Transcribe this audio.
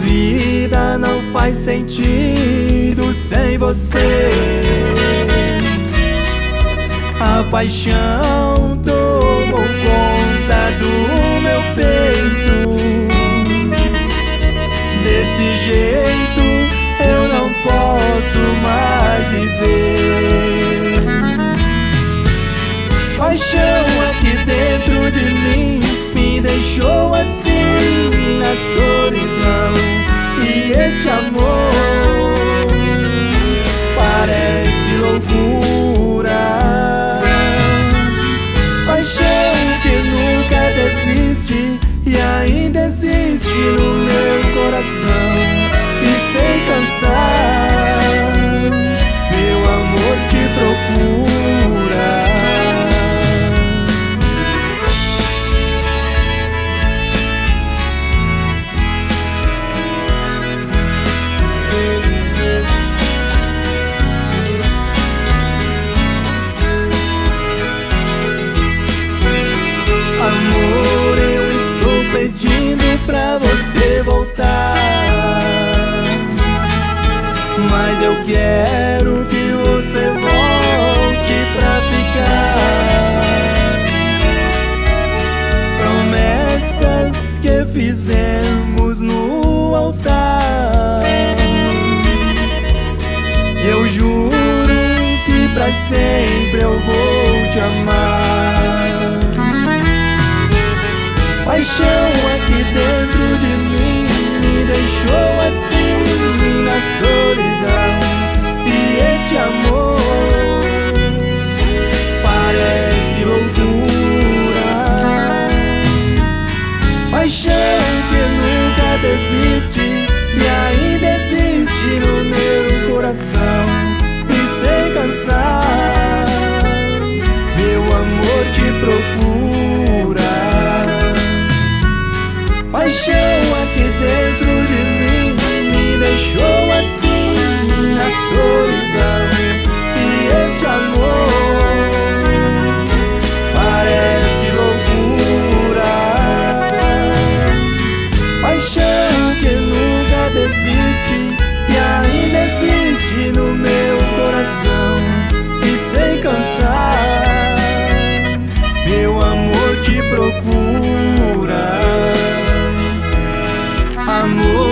vida não faz sentido sem você. A paixão tomou conta do meu peito. Desse jeito eu não posso mais viver. Paixão aqui dentro de mim me deixou assim na solidão. E esse amor parece loucura. Paixão que nunca desiste e ainda existe no meu coração. E sem cansar, meu amor te procura. Amor, eu estou pedindo pra você voltar, mas eu quero que você volte pra ficar. Promessas que fizemos no altar, eu juro que pra sempre eu vou te amar. Paixão aqui dentro de mim me deixou assim na solidão. E esse amor parece loucura. Paixão que nunca desiste e ainda existe no meu coração. E sem cansar, meu amor te procura. Paixão aqui dentro de mim me deixou assim na solidão. E esse amor parece loucura. Paixão que nunca desiste e ainda existe no meu coração. E sem cansar, meu amor te procura. Amor,